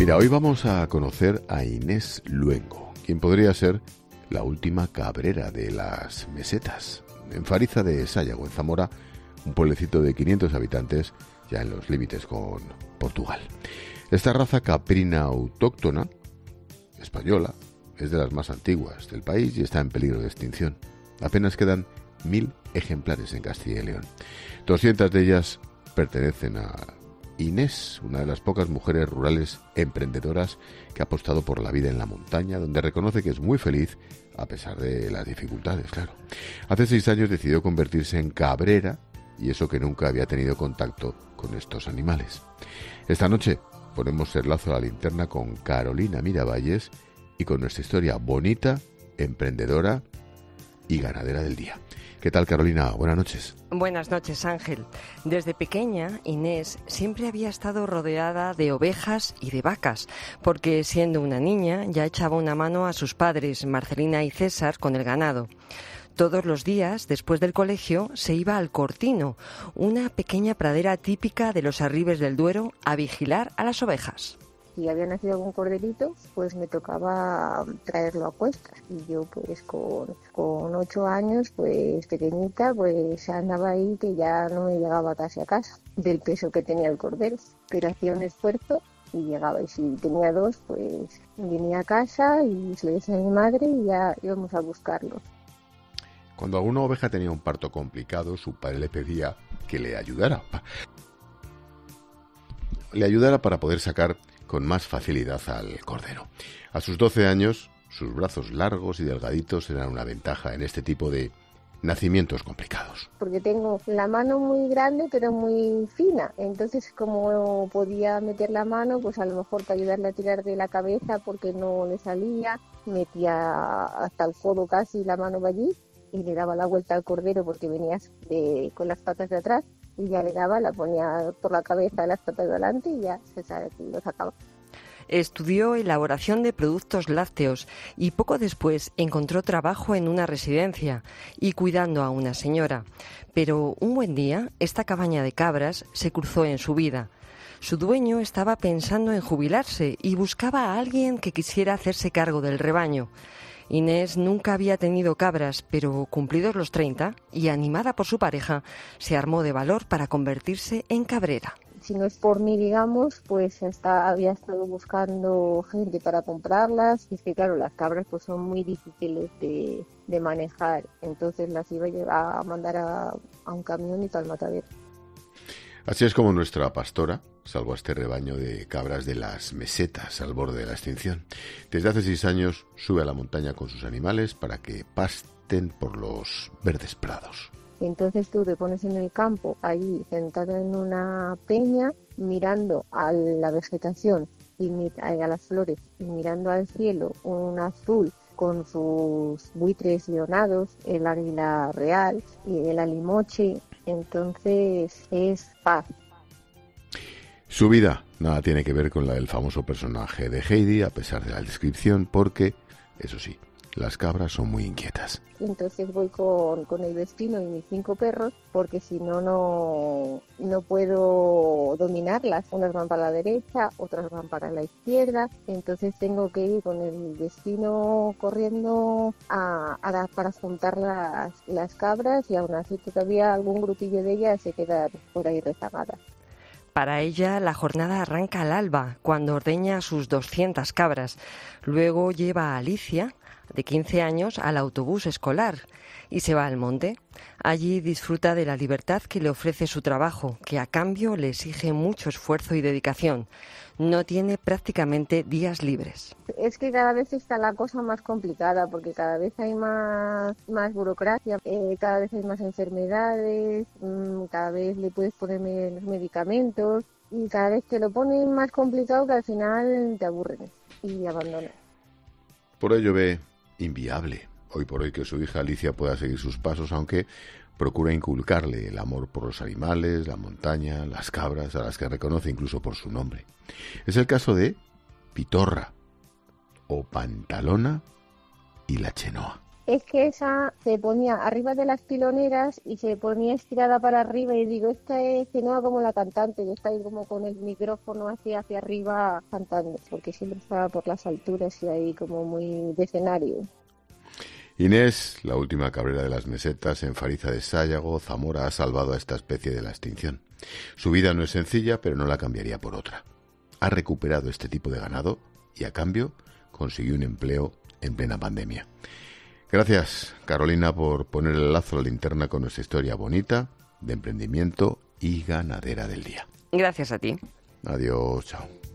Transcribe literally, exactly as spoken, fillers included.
Mira, hoy vamos a conocer a Inés Luengo, quien podría ser la última cabrera de las mesetas. En Fariza de Sayago, en Zamora, un pueblecito de quinientos habitantes, ya en los límites con Portugal. Esta raza caprina autóctona, española, es de las más antiguas del país y está en peligro de extinción. Apenas quedan mil ejemplares en Castilla y León. doscientas de ellas pertenecen a Inés, una de las pocas mujeres rurales emprendedoras que ha apostado por la vida en la montaña, donde reconoce que es muy feliz a pesar de las dificultades, claro. Hace seis años decidió convertirse en cabrera, y eso que nunca había tenido contacto con estos animales. Esta noche ponemos el lazo a la linterna con Carolina Miravalles y con nuestra historia bonita, emprendedora y ganadera del día. ¿Qué tal, Carolina? Buenas noches. Buenas noches, Ángel. Desde pequeña, Inés siempre había estado rodeada de ovejas y de vacas, porque siendo una niña ya echaba una mano a sus padres, Marcelina y César, con el ganado. Todos los días, después del colegio, se iba al Cortino, una pequeña pradera típica de los Arribes del Duero, a vigilar a las ovejas. Si había nacido algún corderito, pues me tocaba traerlo a cuestas. Y yo, pues con, con ocho años, pues pequeñita, pues andaba ahí que ya no me llegaba casi a casa del peso que tenía el cordero. Pero hacía un esfuerzo y llegaba. Y si tenía dos, pues venía a casa y se lo decía a mi madre y ya íbamos a buscarlos. Cuando alguna oveja tenía un parto complicado, su padre le pedía que le ayudara. Le ayudara para poder sacar con más facilidad al cordero. A sus doce años, sus brazos largos y delgaditos eran una ventaja en este tipo de nacimientos complicados. Porque tengo la mano muy grande pero muy fina, entonces como podía meter la mano, pues a lo mejor para ayudarle a tirar de la cabeza porque no le salía, metía hasta el codo casi la mano allí y le daba la vuelta al cordero porque venía de, con las patas de atrás. Y ya le daba, la ponía por la cabeza, las patas de adelante y ya se sabe, lo sacaba. Estudió elaboración de productos lácteos y poco después encontró trabajo en una residencia y cuidando a una señora. Pero un buen día, esta cabaña de cabras se cruzó en su vida. Su dueño estaba pensando en jubilarse y buscaba a alguien que quisiera hacerse cargo del rebaño. Inés nunca había tenido cabras, pero cumplidos los treinta, y animada por su pareja, se armó de valor para convertirse en cabrera. Si no es por mí, digamos, pues hasta había estado buscando gente para comprarlas. Y es que, claro, las cabras pues son muy difíciles de, de manejar. Entonces las iba a, llevar, a mandar a, a un camión y tal matadero. Así es como nuestra pastora salvó a este rebaño de cabras de las mesetas al borde de la extinción. Desde hace seis años sube a la montaña con sus animales para que pasten por los verdes prados. Entonces tú te pones en el campo, allí sentado en una peña, mirando a la vegetación y a las flores y mirando al cielo, un azul con sus buitres leonados, el águila real y el alimoche. Entonces es paz. Su vida nada tiene que ver con la del famoso personaje de Heidi, a pesar de la descripción, porque, eso sí, las cabras son muy inquietas. Entonces voy con, con el destino y mis cinco perros, porque si no, no no puedo dominarlas. Unas van para la derecha, otras van para la izquierda. Entonces tengo que ir con el destino corriendo a, a, para juntar las, las cabras y aún así todavía algún grupillo de ellas se quedan por ahí rezagadas. Para ella, la jornada arranca al alba, cuando ordeña a sus doscientas cabras. Luego lleva a Alicia, de quince años, al autobús escolar y se va al monte. Allí disfruta de la libertad que le ofrece su trabajo, que a cambio le exige mucho esfuerzo y dedicación. No tiene prácticamente días libres. Es que cada vez está la cosa más complicada porque cada vez hay más, más burocracia, eh, cada vez hay más enfermedades, mmm, cada vez le puedes poner menos medicamentos y cada vez te lo ponen más complicado que al final te aburren y abandonan. Por ello ve inviable hoy por hoy que su hija Alicia pueda seguir sus pasos, aunque procura inculcarle el amor por los animales, la montaña, las cabras, a las que reconoce incluso por su nombre. Es el caso de Pitorra, o Pantalona y la Chenoa. Es que esa se ponía arriba de las piloneras y se ponía estirada para arriba y digo, esta es que no como la cantante, que está ahí como con el micrófono hacia, hacia arriba cantando, porque siempre estaba por las alturas y ahí como muy de escenario. Inés, la última cabrera de las mesetas en Fariza de Sayago, Zamora, ha salvado a esta especie de la extinción. Su vida no es sencilla, pero no la cambiaría por otra. Ha recuperado este tipo de ganado y, a cambio, consiguió un empleo en plena pandemia. Gracias, Carolina, por poner el lazo a la linterna con nuestra historia bonita de emprendimiento y ganadera del día. Gracias a ti. Adiós, chao.